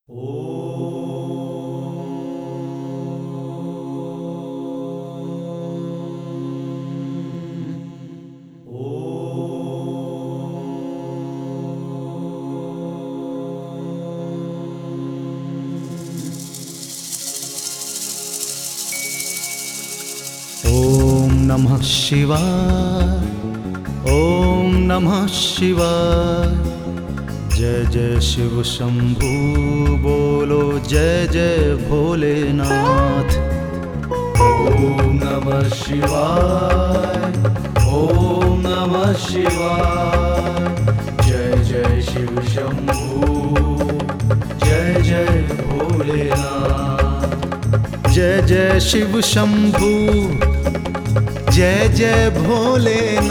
ॐ नमः शिवाय। ॐ नमः शिवाय। जय जय शिव शंभू बोलो, जय जय भोलेनाथ। ॐ नमः शिवाय। ॐ नमः शिवाय। जय जय शिव शंभू, जय जय भोलेनाथ। जय जय शिव शंभू, जय जय भोलेनाथ।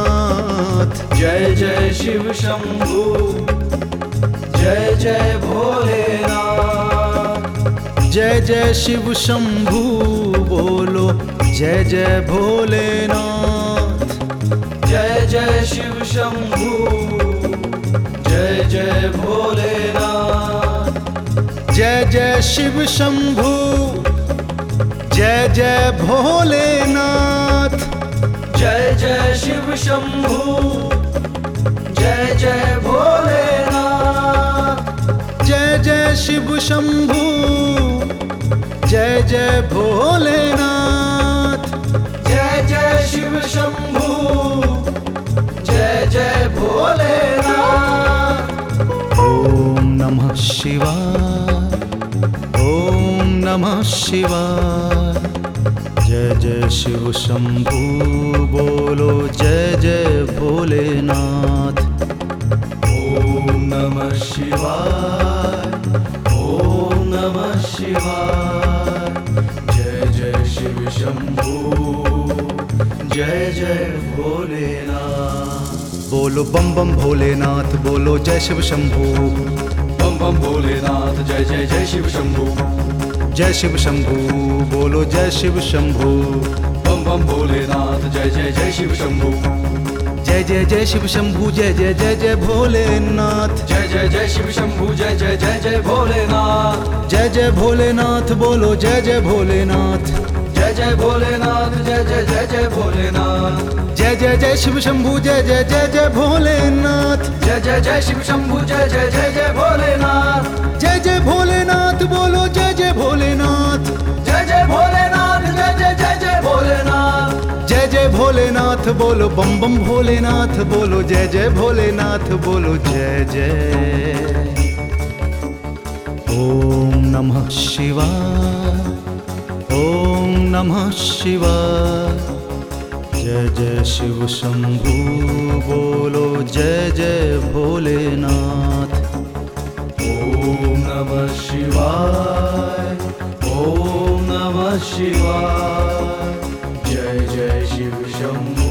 जय जय शिव शंभू, जय जय भोलेनाथ। जय जय शिव शंभू बोलो, जय जय भोलेनाथ। जय जय शिव शंभू, जय जय भोलेनाथ। जय जय शिव शंभू, जय जय भोलेनाथ। जय जय शिव शंभू, जय जय भोलेनाथ। जय जय शिव शंभू, जय जय भोलेनाथ। जय जय शिव शंभू, जय जय भोलेनाथ। ॐ नमः शिवाय। ॐ नमः शिवाय। जय जय शिव शंभू बोलो, जय जय भोलेनाथ। ॐ नमः शिवाय। ॐ नमः शिवाय। जय जय शिव शंभू, जय जय भोलेनाथ। बोलो बम बम भोलेनाथ, बोलो जय शिव शंभू। बम बम भोलेनाथ, जय जय जय शिव शंभू। जय शिव शंभू बोलो, जय शिव शंभू। बम बम भोलेनाथ, जय जय जय शिव शंभू। जय जय जय शिव शंभू, जय जय जय जय भोलेनाथ। जय जय जय शिव शंभू, जय जय जय जय भोलेनाथ। जय जय भोलेनाथ बोलो, जय जय भोलेनाथ। जय जय भोलेनाथ, जय जय जय जय भोलेनाथ। जय जय जय शिव शंभू, जय जय जय जय भोलेनाथ। जय जय जय शिव शंभू, जय जय जय जय भोलेनाथ। जय जय भोलेनाथ बोलो, जय जय भोलेनाथ। जय जय भोलेनाथ, जय जय जय जय भोलेनाथ। जय जय भोलेनाथ बोलो, बम बम भोलेनाथ बोलो, जय जय भोलेनाथ बोलो, जय जय। ॐ नमः शिवाय। ॐ नमः शिवाय। जय जय शिव शंभू बोलो, जय जय भोलेनाथ। ॐ नमः शिवाय। ॐ नमः शिवाय। जय जय शिव शंभू,